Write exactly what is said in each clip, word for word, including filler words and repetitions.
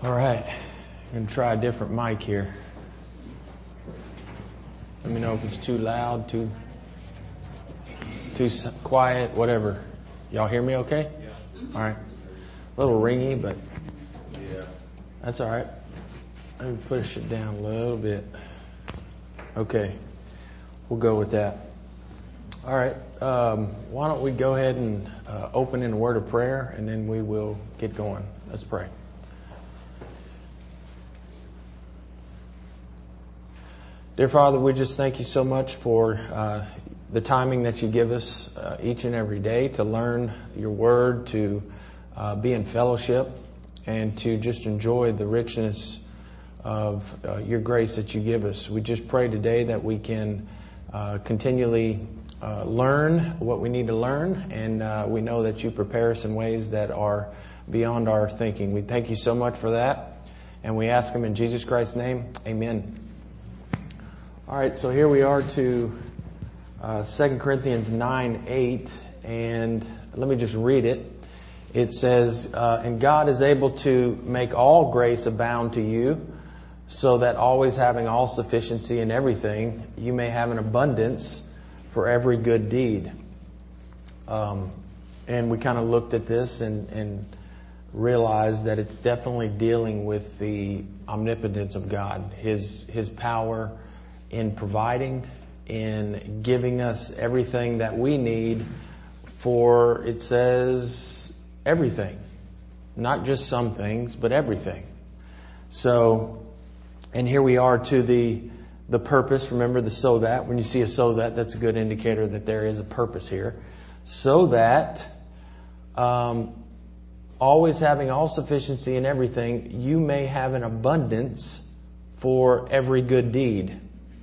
All right, I'm going to try a different mic here. Let me know if it's too loud, too too quiet, whatever. Y'all hear me okay? Yeah. All right. A little ringy, but yeah, that's all right. Let me push it down a little bit. Okay, we'll go with that. All right. Um, why don't we go ahead and uh, open in a word of prayer, and then we will get going. Let's pray. Dear Father, we just thank you so much for uh, the timing that you give us uh, each and every day to learn your word, to uh, be in fellowship, and to just enjoy the richness of uh, your grace that you give us. We just pray today that we can uh, continually uh, learn what we need to learn, and uh, we know that you prepare us in ways that are beyond our thinking. We thank you so much for that, and we ask them in Jesus Christ's name. Amen. All right, so here we are to uh, Second Corinthians nine eight, and let me just read it. It says, uh, and God is able to make all grace abound to you, so that always having all sufficiency in everything, you may have an abundance for every good deed. Um, and we kind of looked at this and, and realized that it's definitely dealing with the omnipotence of God, His His power in providing, in giving us everything that we need for, it says, everything. Not just some things, but everything. So, and here we are to the the purpose. Remember the so that. When you see a so that, that's a good indicator that there is a purpose here. So that, um, always having all sufficiency in everything, you may have an abundance for every good deed.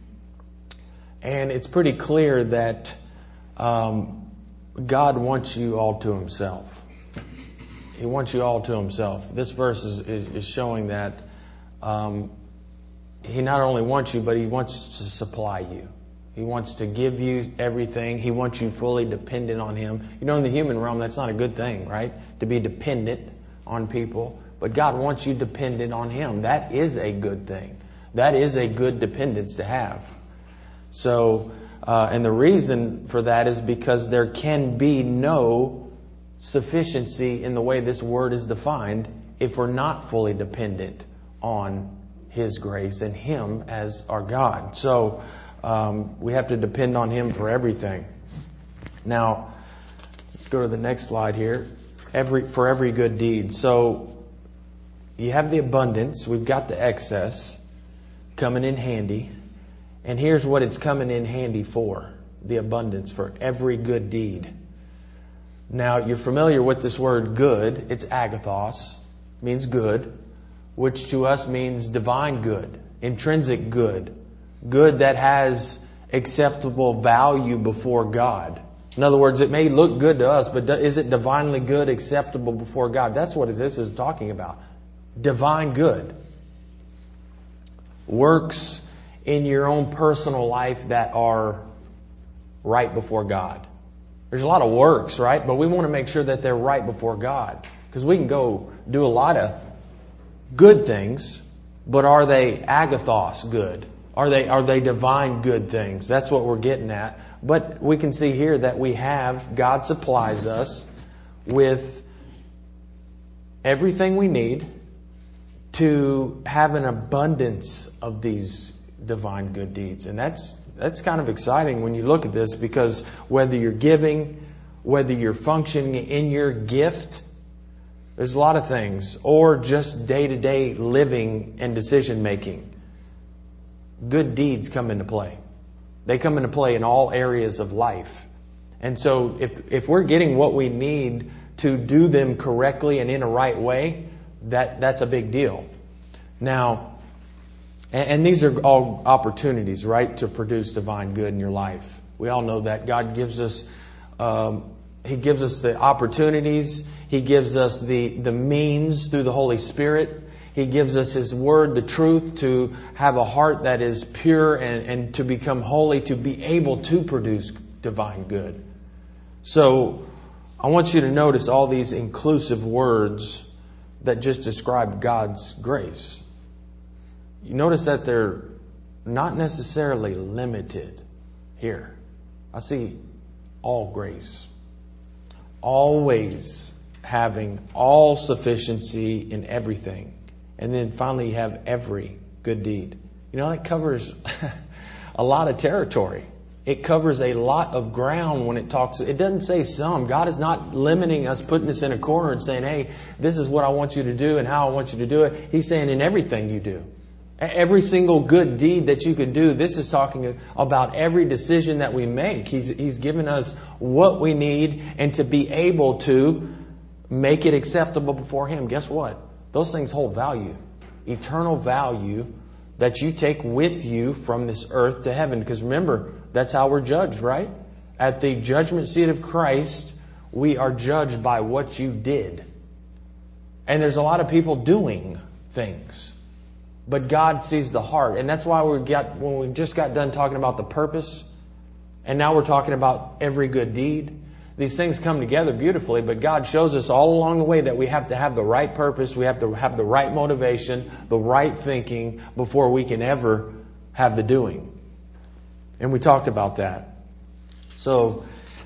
And it's pretty clear that um, God wants you all to Himself. He wants you all to Himself. This verse is, is, is showing that um, He not only wants you, but He wants to supply you. He wants to give you everything. He wants you fully dependent on Him. You know, in the human realm, that's not a good thing, right? To be dependent on people. But God wants you dependent on Him. That is a good thing. That is a good dependence to have. So, uh, and the reason for that is because there can be no sufficiency in the way this word is defined if we're not fully dependent on His grace and Him as our God. So, um, we have to depend on Him for everything. Now, let's go to the next slide here. Every, for every good deed. So, you have the abundance. We've got the excess coming in handy. And here's what it's coming in handy for. The abundance for every good deed. Now, you're familiar with this word good. It's agathos. Means good. Which to us means divine good. Intrinsic good. Good that has acceptable value before God. In other words, it may look good to us, but is it divinely good, acceptable before God? That's what this is talking about. Divine good. Works in your own personal life that are right before God. There's a lot of works, right? But we want to make sure that they're right before God. Because we can go do a lot of good things, but are they agathos good? Are they, are they divine good things? That's what we're getting at. But we can see here that we have, God supplies us with everything we need to have an abundance of these divine good deeds. And that's that's kind of exciting when you look at this, because whether you're giving, whether you're functioning in your gift, there's a lot of things, or just day-to-day living and decision making, good deeds come into play. They come into play in all areas of life. And so if if we're getting what we need to do them correctly and in a right way, that that's a big deal. Now, and these are all opportunities, right, to produce divine good in your life. We all know that God gives us, um, He gives us the opportunities. He gives us the, the means through the Holy Spirit. He gives us His Word, the truth, to have a heart that is pure and, and to become holy, to be able to produce divine good. So I want you to notice all these inclusive words that just describe God's grace. You notice that they're not necessarily limited here. I see all grace. Always having all sufficiency in everything. And then finally you have every good deed. You know, that covers a lot of territory. It covers a lot of ground when it talks. It doesn't say some. God is not limiting us, putting us in a corner and saying, hey, this is what I want you to do and how I want you to do it. He's saying in everything you do. Every single good deed that you could do. This is talking about every decision that we make. He's, he's given us what we need and to be able to make it acceptable before Him. Guess what? Those things hold value. Eternal value that you take with you from this earth to heaven. Because remember, that's how we're judged, right? At the judgment seat of Christ, we are judged by what you did. And there's a lot of people doing things. But God sees the heart. And that's why we got, when we just got done talking about the purpose, and now we're talking about every good deed. These things come together beautifully, but God shows us all along the way that we have to have the right purpose, we have to have the right motivation, the right thinking before we can ever have the doing. And we talked about that. So,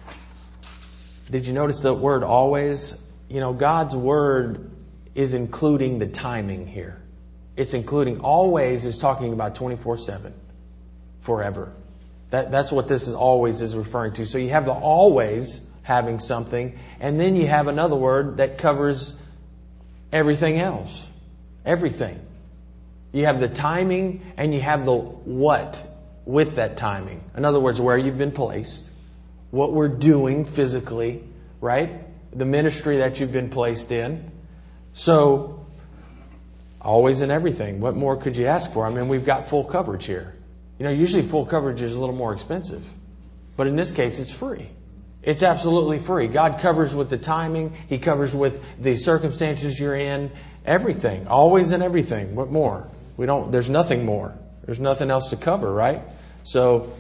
did you notice the word always? You know, God's word is including the timing here. It's including always is talking about twenty-four seven, forever. That, that's what this is always is referring to. So you have the always having something, and then you have another word that covers everything else. Everything. You have the timing and you have the what with that timing. In other words, where you've been placed, what we're doing physically, right? The ministry that you've been placed in. So, always and everything. What more could you ask for? I mean, we've got full coverage here. You know, usually full coverage is a little more expensive. But in this case, it's free. It's absolutely free. God covers with the timing. He covers with the circumstances you're in. Everything. Always and everything. What more? We don't, there's nothing more. There's nothing else to cover, right? So,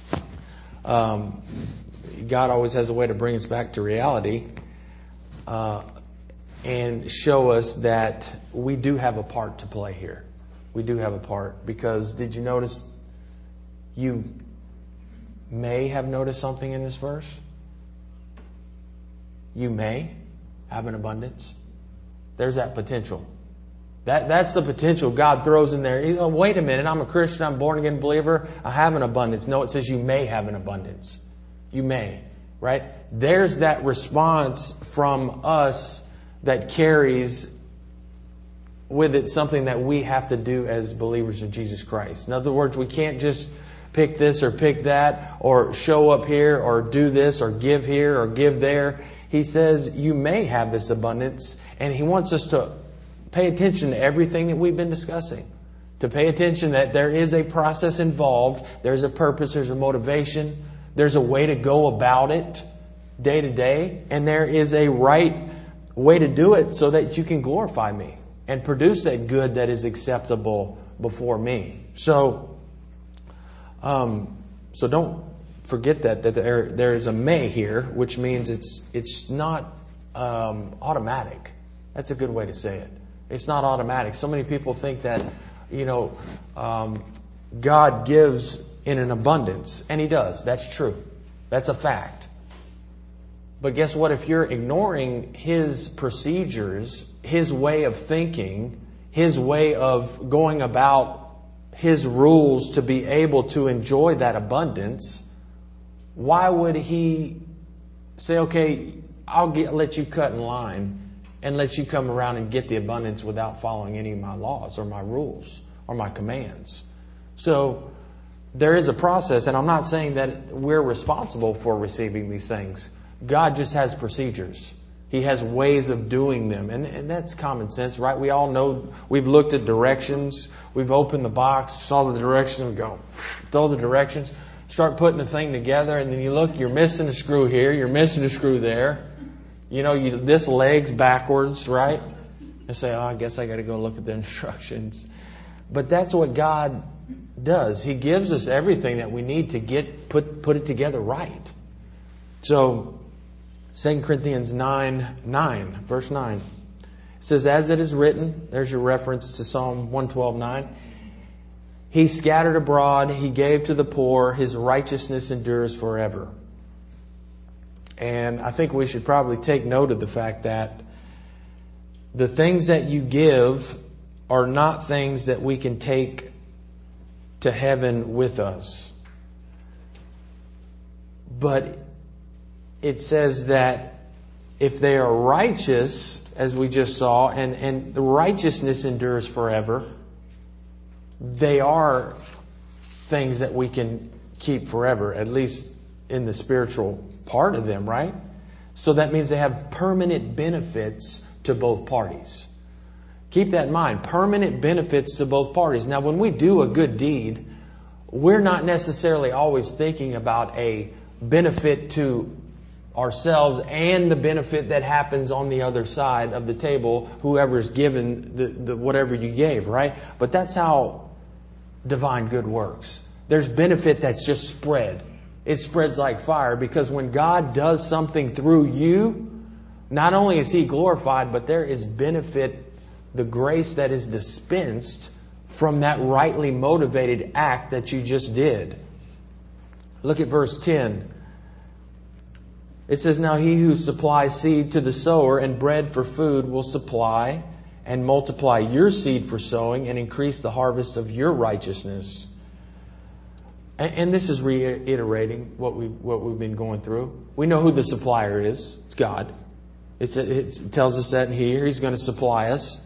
um, God always has a way to bring us back to reality. Uh, and show us that we do have a part to play here. We do have a part. Because did you notice, you may have noticed something in this verse? You may have an abundance. There's that potential. That That's the potential God throws in there. He's, oh, wait a minute, I'm a Christian, I'm a born again believer, I have an abundance. No, it says you may have an abundance. You may, right? There's that response from us that carries with it something that we have to do as believers in Jesus Christ. In other words, we can't just pick this or pick that or show up here or do this or give here or give there. He says you may have this abundance, and He wants us to pay attention to everything that we've been discussing. To pay attention that there is a process involved, there's a purpose, there's a motivation, there's a way to go about it day to day, and there is a right way to do it so that you can glorify me and produce that good that is acceptable before me. So, um, so don't forget that that there there is a may here, which means it's it's not um, automatic. That's a good way to say it. It's not automatic. So many people think that, you know, um, God gives in an abundance, and He does. That's true. That's a fact. But guess what? If you're ignoring His procedures, His way of thinking, His way of going about His rules to be able to enjoy that abundance, why would He say, okay, I'll get, let you cut in line and let you come around and get the abundance without following any of my laws or my rules or my commands? So there is a process, and I'm not saying that we're responsible for receiving these things. God just has procedures. He has ways of doing them. And, and that's common sense, right? We all know, we've looked at directions. We've opened the box, saw the directions, and go, throw the directions, start putting the thing together, and then you look, you're missing a screw here, you're missing a screw there. You know, you, this leg's backwards, right? And say, oh, I guess I got to go look at the instructions. But that's what God does. He gives us everything that we need to get put put it together right. So, Second Corinthians nine, nine, verse nine. It says, as it is written, there's your reference to Psalm one twelve nine. He scattered abroad, He gave to the poor, His righteousness endures forever. And I think we should probably take note of the fact that the things that you give are not things that we can take to heaven with us. But it says that if they are righteous, as we just saw, and, and the righteousness endures forever, they are things that we can keep forever, at least in the spiritual part of them, right? So that means they have permanent benefits to both parties. Keep that in mind. Permanent benefits to both parties. Now, when we do a good deed, we're not necessarily always thinking about a benefit to ourselves and the benefit that happens on the other side of the table, whoever's given the, the whatever you gave, right? But that's how divine good works. There's benefit that's just spread. It spreads like fire, because when God does something through you, not only is He glorified, but there is benefit, the grace that is dispensed from that rightly motivated act that you just did. Look at verse ten. It says, now He who supplies seed to the sower and bread for food will supply and multiply your seed for sowing and increase the harvest of your righteousness. And, and this is reiterating what we what we've been going through. We know who the supplier is. It's God. It's, it's, it tells us that here. He's going to supply us.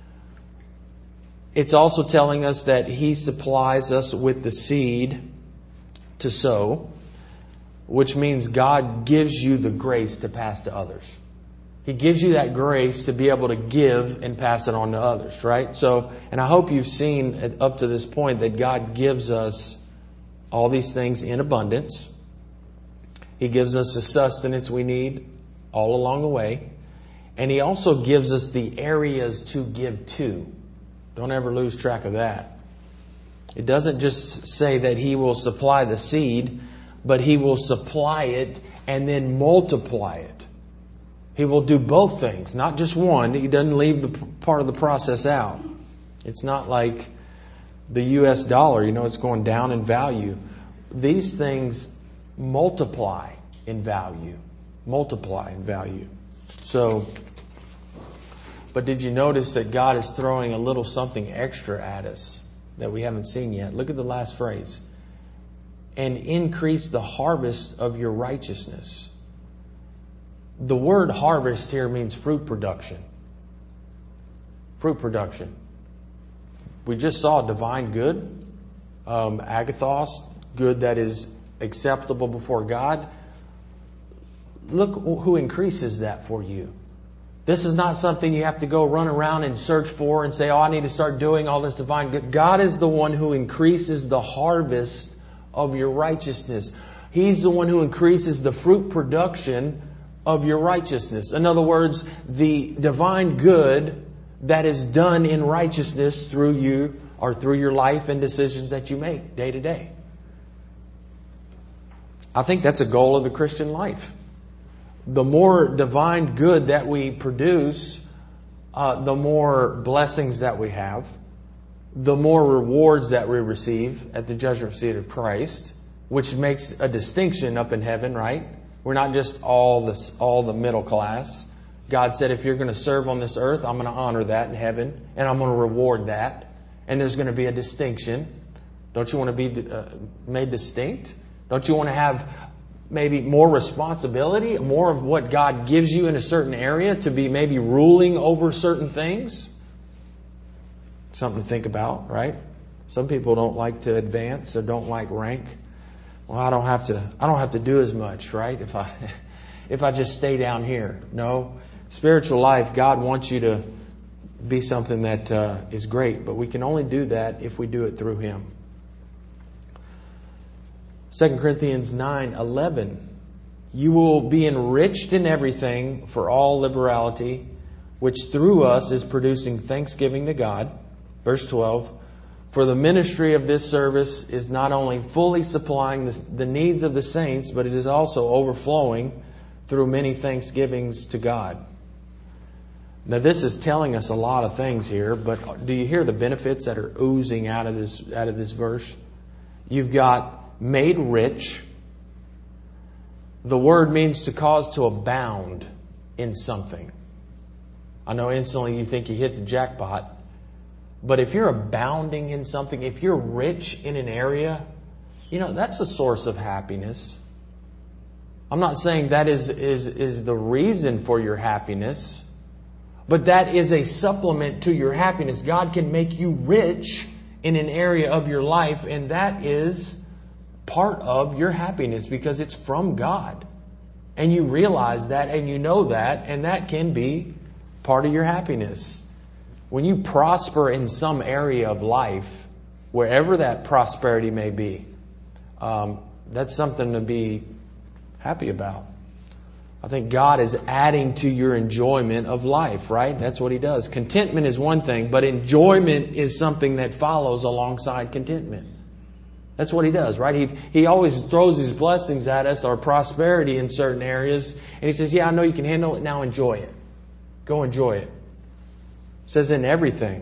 It's also telling us that He supplies us with the seed to sow, which means God gives you the grace to pass to others. He gives you that grace to be able to give and pass it on to others, right? So, and I hope you've seen up to this point that God gives us all these things in abundance. He gives us the sustenance we need all along the way. And He also gives us the areas to give to. Don't ever lose track of that. It doesn't just say that He will supply the seed, but He will supply it and then multiply it. He will do both things, not just one. He doesn't leave the part of the process out. It's not like the U S dollar, you know, it's going down in value. These things multiply in value. Multiply in value. So, but did you notice that God is throwing a little something extra at us that we haven't seen yet? Look at the last phrase. And increase the harvest of your righteousness. The word harvest here means fruit production. Fruit production. We just saw divine good, um, agathos, good that is acceptable before God. Look who increases that for you. This is not something you have to go run around and search for and say, oh, I need to start doing all this divine good. God is the one who increases the harvest of your righteousness. He's the one who increases the fruit production of your righteousness. In other words, the divine good that is done in righteousness through you or through your life and decisions that you make day to day. I think that's a goal of the Christian life. The more divine good that we produce, uh, the more blessings that we have, the more rewards that we receive at the judgment seat of Christ, which makes a distinction up in heaven, right? We're not just all this, all the middle class. God said, if you're going to serve on this earth, I'm going to honor that in heaven, and I'm going to reward that. And there's going to be a distinction. Don't you want to be uh, made distinct? Don't you want to have maybe more responsibility, more of what God gives you in a certain area to be maybe ruling over certain things? Something to think about, right? Some people don't like to advance or don't like rank. Well, I don't have to. I don't have to do as much, right? If I, if I just stay down here. No, spiritual life. God wants you to be something that uh, is great, but we can only do that if we do it through Him. Second Corinthians nine eleven. You will be enriched in everything for all liberality, which through us is producing thanksgiving to God. Verse twelve. For the ministry of this service is not only fully supplying the, the needs of the saints, but it is also overflowing through many thanksgivings to God. Now this is telling us a lot of things here, but do you hear the benefits that are oozing out of this out of this verse? You've got made rich. The word means to cause to abound in something. I know instantly you think you hit the jackpot, but if you're abounding in something, if you're rich in an area, you know, that's a source of happiness. I'm not saying that is is is the reason for your happiness, but that is a supplement to your happiness. God can make you rich in an area of your life, and that is part of your happiness because it's from God. And you realize that and you know that, and that can be part of your happiness. When you prosper in some area of life, wherever that prosperity may be, um, that's something to be happy about. I think God is adding to your enjoyment of life, right? That's what He does. Contentment is one thing, but enjoyment is something that follows alongside contentment. That's what He does, right? He He always throws His blessings at us, our prosperity in certain areas, and He says, yeah, I know you can handle it, now enjoy it. Go enjoy it. It says in everything.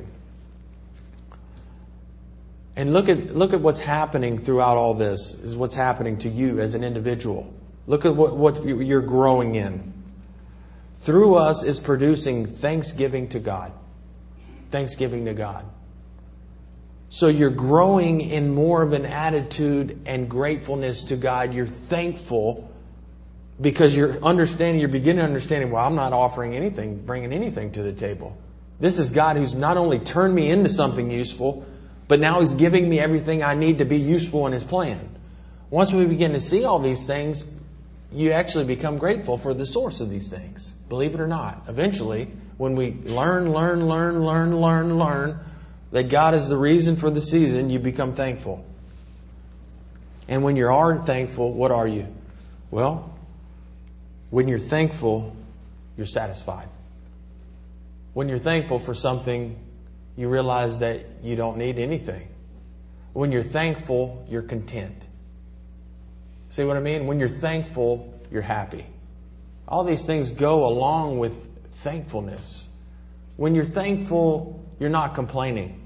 And look at look at what's happening throughout all this, is what's happening to you as an individual. Look at what, what you're growing in. Through us is producing thanksgiving to God. Thanksgiving to God. So you're growing in more of an attitude and gratefulness to God. You're thankful because you're understanding, you're beginning understanding, well, I'm not offering anything, bringing anything to the table. This is God who's not only turned me into something useful, but now He's giving me everything I need to be useful in His plan. Once we begin to see all these things, you actually become grateful for the source of these things. Believe it or not. Eventually, when we learn, learn, learn, learn, learn, learn that God is the reason for the season, you become thankful. And when you are thankful, what are you? Well, when you're thankful, you're satisfied. When you're thankful for something, you realize that you don't need anything. When you're thankful, you're content. See what I mean? When you're thankful, you're happy. All these things go along with thankfulness. When you're thankful, you're not complaining.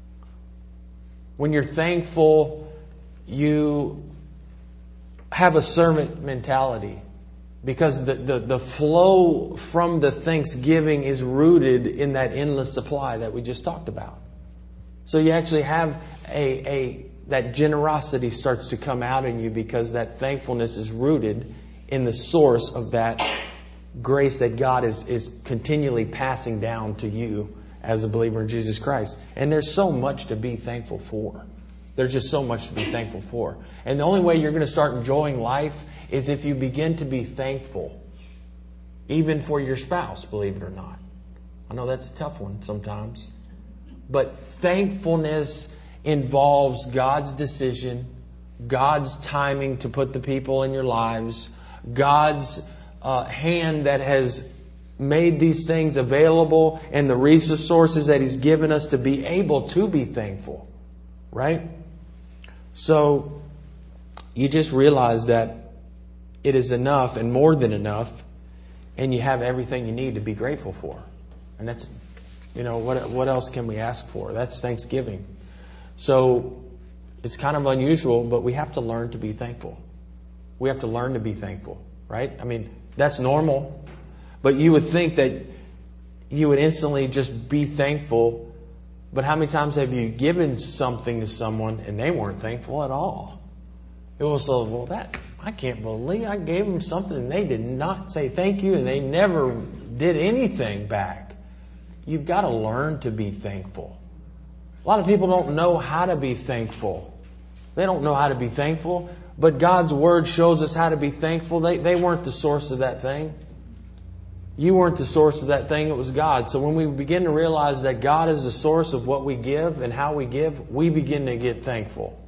When you're thankful, you have a servant mentality. Because the, the, the flow from the thanksgiving is rooted in that endless supply that we just talked about. So you actually have a, a that generosity starts to come out in you because that thankfulness is rooted in the source of that grace that God is, is continually passing down to you as a believer in Jesus Christ. And there's so much to be thankful for. There's just so much to be thankful for. And the only way you're going to start enjoying life is if you begin to be thankful. Even for your spouse, believe it or not. I know that's a tough one sometimes. But thankfulness involves God's decision, God's timing to put the people in your lives, God's uh, hand that has made these things available, and the resources that He's given us to be able to be thankful. Right? So you just realize that it is enough and more than enough, and you have everything you need to be grateful for. And that's, you know, what what else can we ask for? That's Thanksgiving. So it's kind of unusual, but we have to learn to be thankful. We have to learn to be thankful, right? I mean, that's normal. But you would think that you would instantly just be thankful. But how many times have you given something to someone and they weren't thankful at all? It was so, well, that, I can't believe I gave them something and they did not say thank you and they never did anything back. You've got to learn to be thankful. A lot of people don't know how to be thankful. They don't know how to be thankful, but God's Word shows us how to be thankful. They, they weren't the source of that thing. You weren't the source of that thing, it was God. So when we begin to realize that God is the source of what we give and how we give, we begin to get thankful.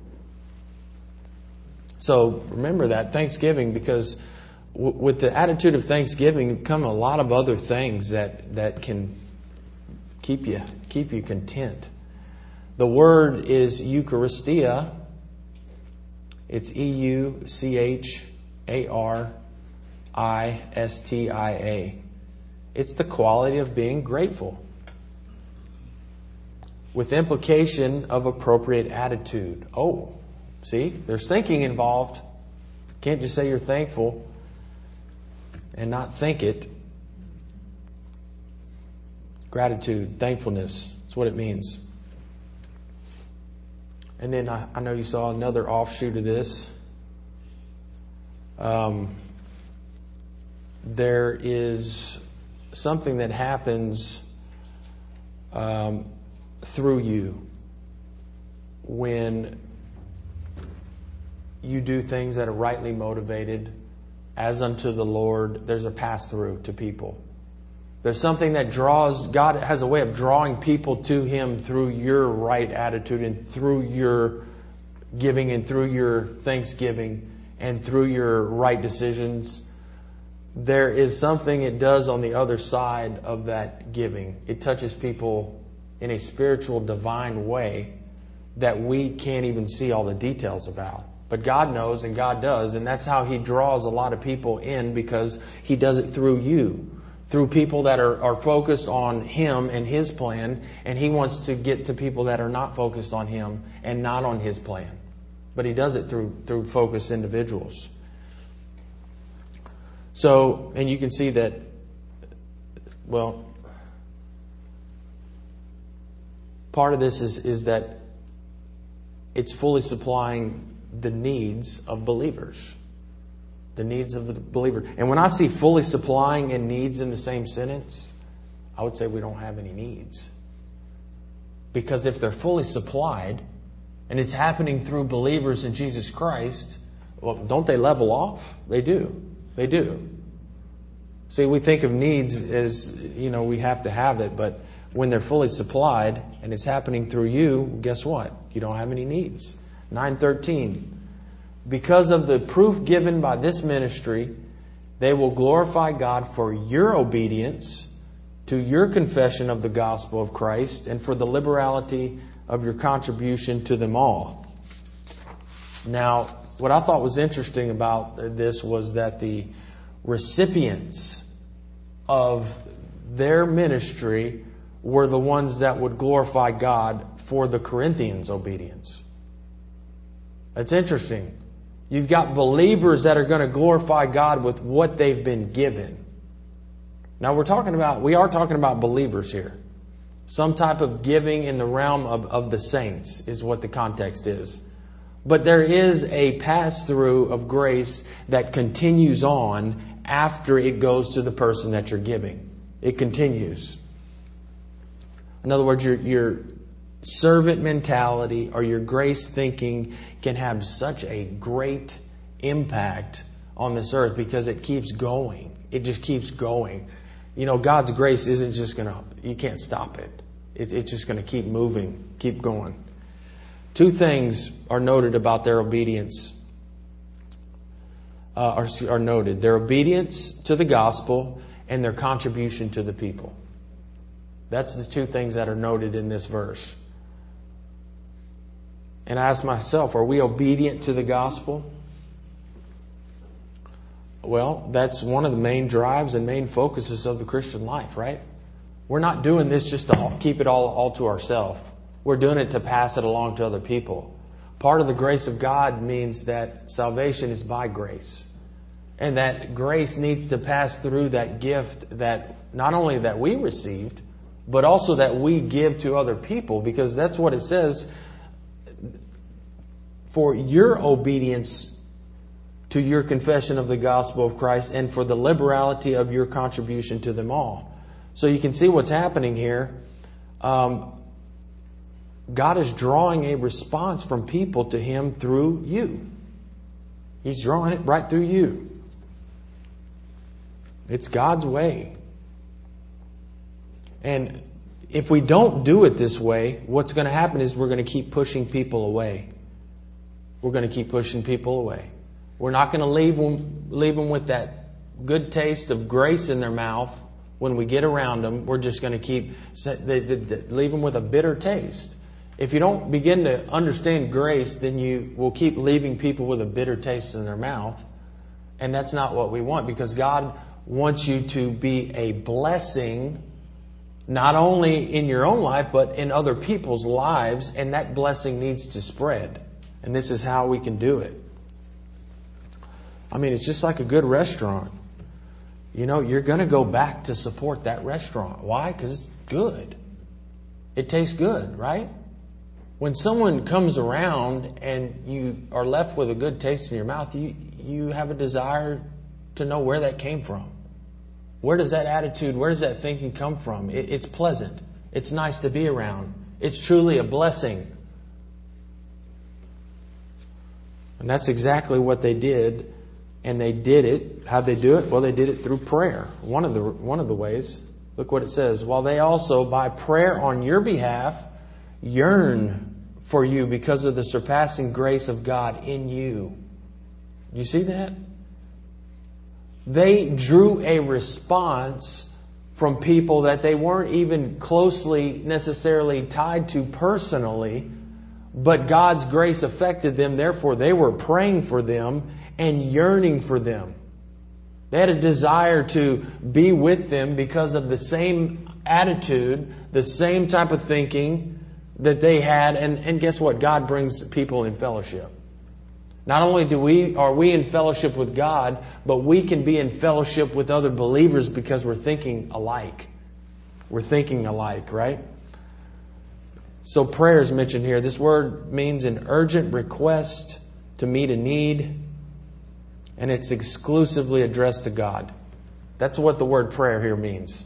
So remember that, Thanksgiving, because w- with the attitude of Thanksgiving come a lot of other things that, that can keep you, keep you content. The word is Eucharistia. It's E U C H A R I S T I A. It's the quality of being grateful, with implication of appropriate attitude. Oh, see, there's thinking involved. Can't just say you're thankful and not think it. Gratitude, thankfulness, that's what it means. And then I, I know you saw another offshoot of this. Um, there is something that happens um, through you when you do things that are rightly motivated as unto the Lord. There's a pass through to people. There's something that draws, God has a way of drawing people to Him through your right attitude and through your giving and through your thanksgiving and through your right decisions. There is something it does on the other side of that giving. It touches people in a spiritual, divine way that we can't even see all the details about. But God knows and God does, and that's how He draws a lot of people in, because He does it through you. Through people that are, are focused on Him and His plan, and He wants to get to people that are not focused on Him and not on His plan. But He does it through through focused individuals. So, and you can see that, well, part of this is, is that it's fully supplying the needs of believers. The needs of the believer. And when I see fully supplying and needs in the same sentence, I would say we don't have any needs. Because if they're fully supplied, and it's happening through believers in Jesus Christ, well, don't they level off? They do. They do. See, we think of needs as, you know, we have to have it, but when they're fully supplied and it's happening through you, guess what? You don't have any needs. nine thirteen. Because of the proof given by this ministry, they will glorify God for your obedience to your confession of the gospel of Christ and for the liberality of your contribution to them all. Now, what I thought was interesting about this was that the recipients of their ministry were the ones that would glorify God for the Corinthians' obedience. That's interesting. You've got believers that are going to glorify God with what they've been given. Now we're talking about, we are talking about believers here. Some type of giving in the realm of, of the saints is what the context is. But there is a pass-through of grace that continues on after it goes to the person that you're giving. It continues. In other words, your, your servant mentality or your grace thinking can have such a great impact on this earth because it keeps going. It just keeps going. You know, God's grace isn't just going to, you can't stop it. It's, it's just going to keep moving, keep going. Two things are noted about their obedience, uh, are, are noted. Their obedience to the gospel and their contribution to the people. That's the two things that are noted in this verse. And I ask myself, are we obedient to the gospel? Well, that's one of the main drives and main focuses of the Christian life, right? We're not doing this just to keep it all, all to ourselves. We're doing it to pass it along to other people. Part of the grace of God means that salvation is by grace. And that grace needs to pass through that gift that not only that we received, but also that we give to other people, because that's what it says. For your obedience to your confession of the gospel of Christ and for the liberality of your contribution to them all. So you can see what's happening here. Um, God is drawing a response from people to Him through you. He's drawing it right through you. It's God's way. And if we don't do it this way, what's going to happen is we're going to keep pushing people away. We're going to keep pushing people away. We're not going to leave them, leave them with that good taste of grace in their mouth when we get around them. We're just going to keep leave them with a bitter taste. If you don't begin to understand grace, then you will keep leaving people with a bitter taste in their mouth. And that's not what we want, because God wants you to be a blessing, not only in your own life, but in other people's lives, and that blessing needs to spread. And this is how we can do it. I mean, it's just like a good restaurant. You know, you're going to go back to support that restaurant. Why? Because it's good. It tastes good, right? When someone comes around and you are left with a good taste in your mouth, you, you have a desire to know where that came from. Where does that attitude, where does that thinking come from? It, it's pleasant. It's nice to be around. It's truly a blessing. And that's exactly what they did. And they did it. How'd they do it? Well, they did it through prayer. One of the one of the ways. Look what it says. While they also, by prayer on your behalf, yearn for you because of the surpassing grace of God in you. You see that? They drew a response from people that they weren't even closely necessarily tied to personally, but God's grace affected them. Therefore, they were praying for them and yearning for them. They had a desire to be with them because of the same attitude, the same type of thinking that they had. And, and guess what? God brings people in fellowship. Not only do we are we in fellowship with God, but we can be in fellowship with other believers because we're thinking alike. We're thinking alike, right? So prayer is mentioned here. This word means an urgent request to meet a need, and it's exclusively addressed to God. That's what the word prayer here means.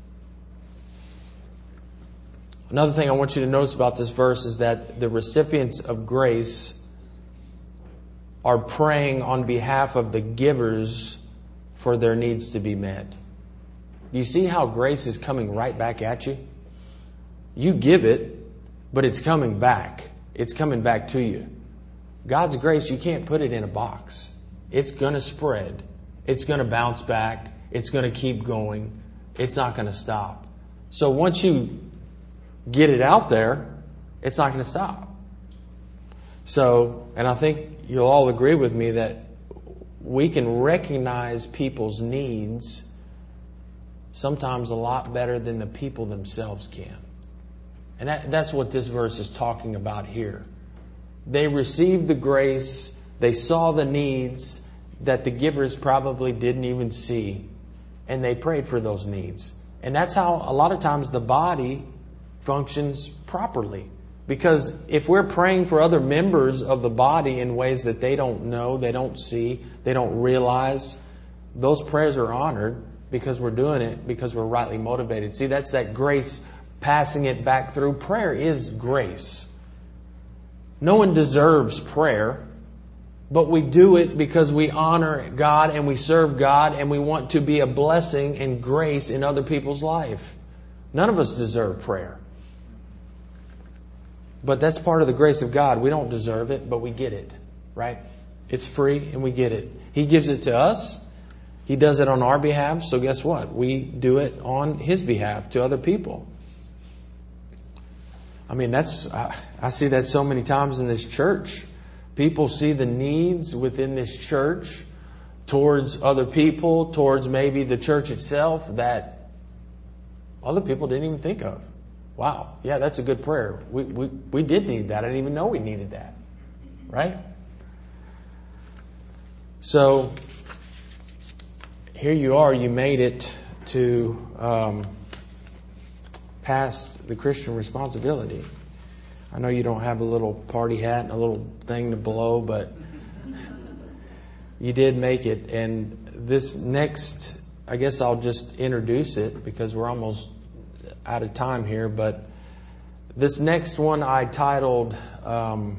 Another thing I want you to notice about this verse is that the recipients of grace are praying on behalf of the givers for their needs to be met. You see how grace is coming right back at you? You give it, but it's coming back. It's coming back to you. God's grace, you can't put it in a box. It's going to spread. It's going to bounce back. It's going to keep going. It's not going to stop. So once you get it out there, it's not going to stop. So, and I think you'll all agree with me that we can recognize people's needs sometimes a lot better than the people themselves can. And that, that's what this verse is talking about here. They received the grace. They saw the needs that the givers probably didn't even see. And they prayed for those needs. And that's how a lot of times the body functions properly. Because if we're praying for other members of the body in ways that they don't know, they don't see, they don't realize, those prayers are honored because we're doing it because we're rightly motivated. See, that's that grace passing it back through. Prayer is grace. No one deserves prayer, but we do it because we honor God and we serve God and we want to be a blessing and grace in other people's life. None of us deserve prayer. But that's part of the grace of God. We don't deserve it, but we get it, right? It's free and we get it. He gives it to us. He does it on our behalf. So guess what? We do it on His behalf to other people. I mean, that's I, I see that so many times in this church. People see the needs within this church towards other people, towards maybe the church itself that other people didn't even think of. Wow, yeah, that's a good prayer. We, we we did need that. I didn't even know we needed that. Right? So, here you are. You made it to um, past the Christian responsibility. I know you don't have a little party hat and a little thing to blow, but you did make it. And this next, I guess I'll just introduce it because we're almost out of time here, but this next one I titled, um,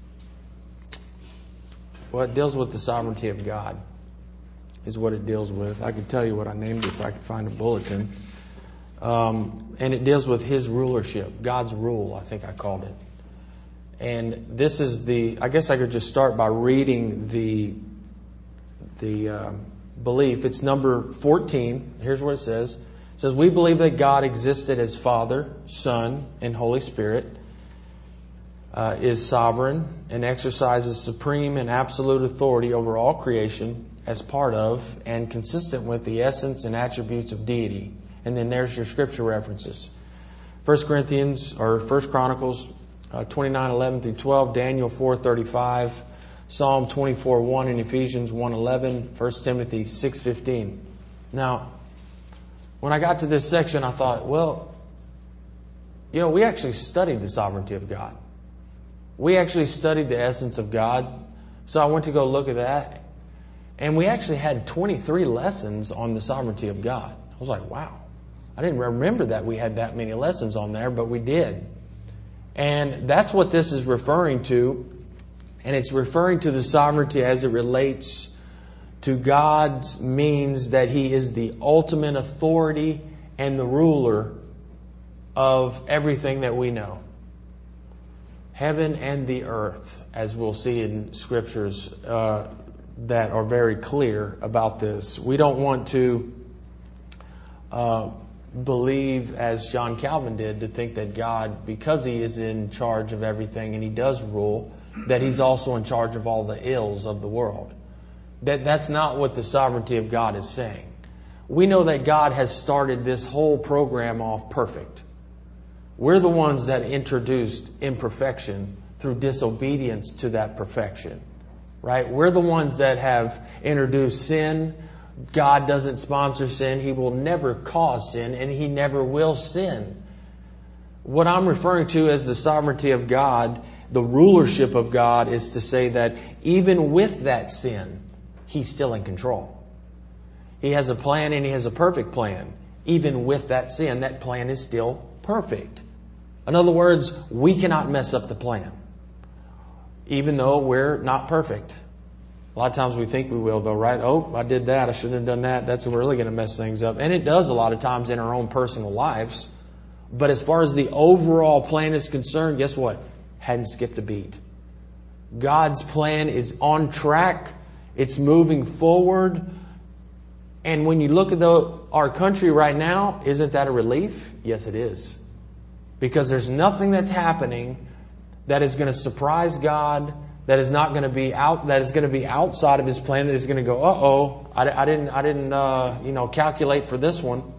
well, it deals with the sovereignty of God, is what it deals with. I could tell you what I named it if I could find a bulletin. Um, and it deals with His rulership, God's rule, I think I called it. And this is the, I guess I could just start by reading the, the um, belief. It's number fourteen. Here's what it says. It says, we believe that God existed as Father, Son, and Holy Spirit, uh, is sovereign and exercises supreme and absolute authority over all creation as part of and consistent with the essence and attributes of deity. And then there's your scripture references. First Corinthians or First Chronicles uh, twenty-nine eleven through twelve, Daniel four thirty-five, Psalm twenty-four one, and Ephesians one eleven, First Timothy six fifteen. Now, when I got to this section, I thought, well, you know, we actually studied the sovereignty of God. We actually studied the essence of God. So I went to go look at that. And we actually had twenty-three lessons on the sovereignty of God. I was like, wow. I didn't remember that we had that many lessons on there, but we did. And that's what this is referring to. And it's referring to the sovereignty as it relates to God's means that He is the ultimate authority and the ruler of everything that we know. Heaven and the earth, as we'll see in scriptures uh, that are very clear about this. We don't want to uh, believe, as John Calvin did, to think that God, because He is in charge of everything and He does rule, that He's also in charge of all the ills of the world. That that's not what the sovereignty of God is saying. We know that God has started this whole program off perfect. We're the ones that introduced imperfection through disobedience to that perfection. Right? We're the ones that have introduced sin. God doesn't sponsor sin. He will never cause sin, and He never will sin. What I'm referring to as the sovereignty of God, the rulership of God, is to say that even with that sin, He's still in control. He has a plan, and He has a perfect plan. Even with that sin, that plan is still perfect. In other words, we cannot mess up the plan, even though we're not perfect. A lot of times we think we will, though, right? Oh, I did that. I shouldn't have done that. That's really going to mess things up. And it does a lot of times in our own personal lives. But as far as the overall plan is concerned, guess what? Hadn't skipped a beat. God's plan is on track. It's moving forward. And when you look at the, our country right now, isn't that a relief? Yes, it is. Because there's nothing that's happening that is going to surprise God, that is not going to be out, that is going to be outside of His plan, that is going to go, uh-oh, I, I didn't, I didn't, uh, you know, calculate for this one.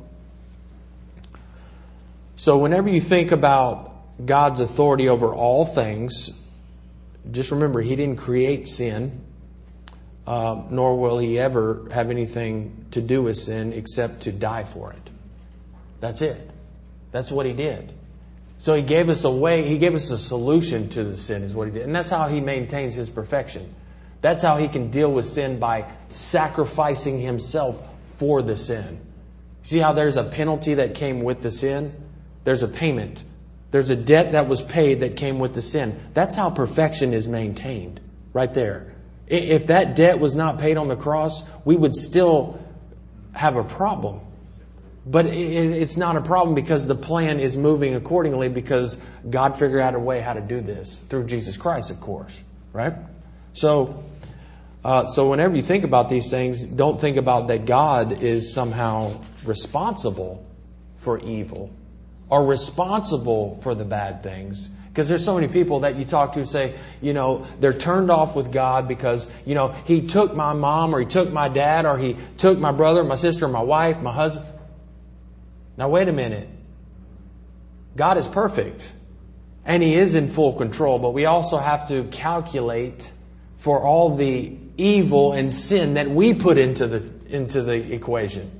So whenever you think about God's authority over all things, just remember He didn't create sin, uh, nor will He ever have anything to do with sin except to die for it. That's it. That's what He did. So He gave us a way, He gave us a solution to the sin is what He did. And that's how He maintains His perfection. That's how He can deal with sin, by sacrificing Himself for the sin. See how there's a penalty that came with the sin? There's a payment. There's a debt that was paid that came with the sin. That's how perfection is maintained. Right there. If that debt was not paid on the cross, we would still have a problem. But it's not a problem because the plan is moving accordingly, because God figured out a way how to do this through Jesus Christ, of course. Right? So, uh, so whenever you think about these things, don't think about that God is somehow responsible for evil or responsible for the bad things. Because there's so many people that you talk to say, you know, they're turned off with God because, you know, He took my mom, or He took my dad, or He took my brother, my sister, my wife, my husband. Now, wait a minute. God is perfect, and He is in full control, but we also have to calculate for all the evil and sin that we put into the into the equation.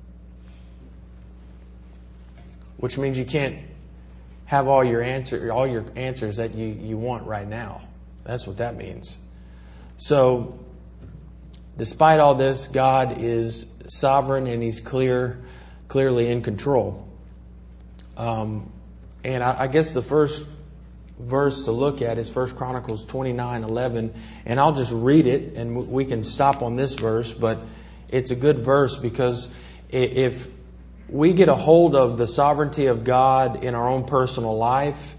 Which means you can't have all your answer all your answers that you, you want right now. That's what that means. So, despite all this, God is sovereign, and He's clear clearly in control. Um, and I, I guess the first verse to look at is First Chronicles twenty-nine eleven, and I'll just read it, and we can stop on this verse, but it's a good verse because if we get a hold of the sovereignty of God in our own personal life,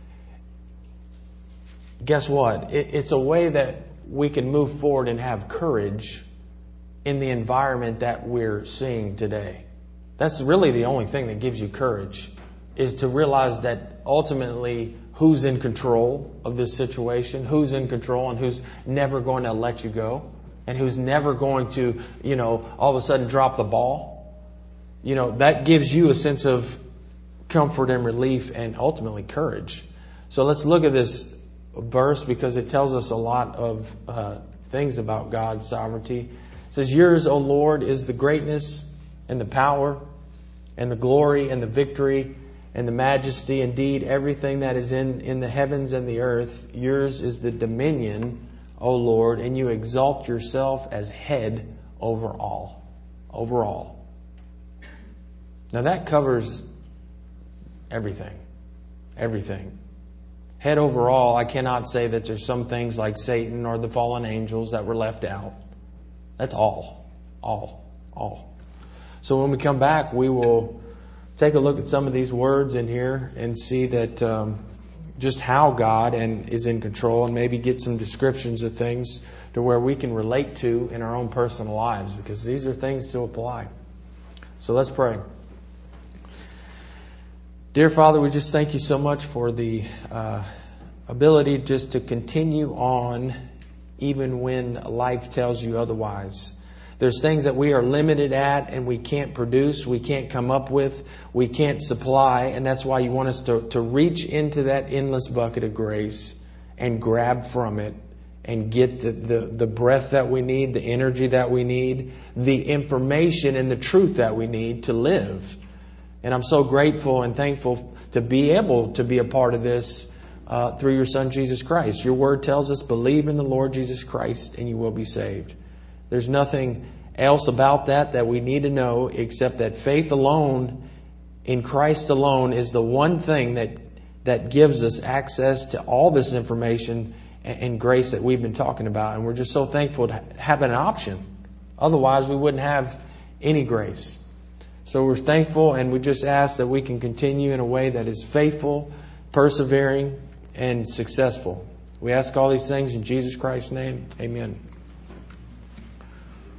guess what? It, it's a way that we can move forward and have courage in the environment that we're seeing today. That's really the only thing that gives you courage, is to realize that ultimately who's in control of this situation, who's in control, and who's never going to let you go. and who's never going to, you know, all of a sudden drop the ball, you know, that gives you a sense of comfort and relief and ultimately courage. So let's look at this verse because it tells us a lot of uh, things about God's sovereignty. It says, yours, O Lord, is the greatness and the power and the glory and the victory and the majesty. Indeed, everything that is in, in the heavens and the earth, yours is the dominion, O Lord, and you exalt yourself as head over all. Over all. Now that covers everything. Everything. Head over all, I cannot say that there's some things like Satan or the fallen angels that were left out. That's all. All. All. So when we come back, we will take a look at some of these words in here and see that um, just how God and is in control, and maybe get some descriptions of things to where we can relate to in our own personal lives, because these are things to apply. So let's pray. Dear Father, we just thank you so much for the uh, ability just to continue on even when life tells you otherwise. There's things that we are limited at and we can't produce, we can't come up with, we can't supply, and that's why you want us to, to reach into that endless bucket of grace and grab from it and get the, the, the breath that we need, the energy that we need, the information and the truth that we need to live. And I'm so grateful and thankful to be able to be a part of this uh, through your Son, Jesus Christ. Your word tells us, believe in the Lord Jesus Christ and you will be saved. There's nothing else about that that we need to know except that faith alone in Christ alone is the one thing that that gives us access to all this information and, and grace that we've been talking about. And we're just so thankful to have an option. Otherwise, we wouldn't have any grace. So we're thankful, and we just ask that we can continue in a way that is faithful, persevering, and successful. We ask all these things in Jesus Christ's name. Amen.